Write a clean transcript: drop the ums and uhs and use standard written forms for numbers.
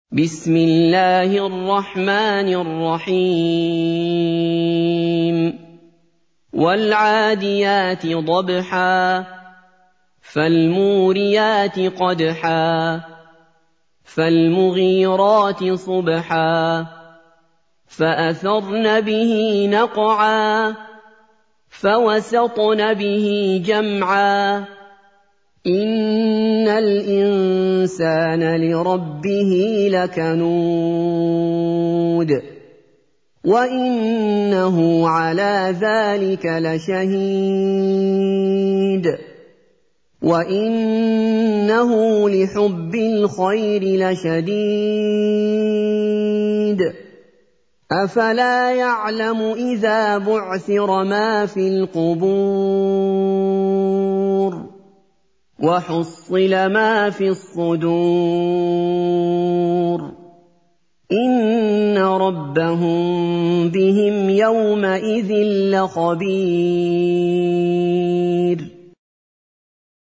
بسم الله الرحمن الرحيم والعاديات ضبحا فالموريات قدحا فالمغيرات صبحا فأثرن به نقعا فوسطن به جمعا إن الإنسان لربه لكنود وإنه على ذلك لشهيد وإنه لحب الخير لشديد أفلا يعلم إذا بعثر ما في القبور وحصل ما في الصدور إن ربهم بهم يومئذ لخبير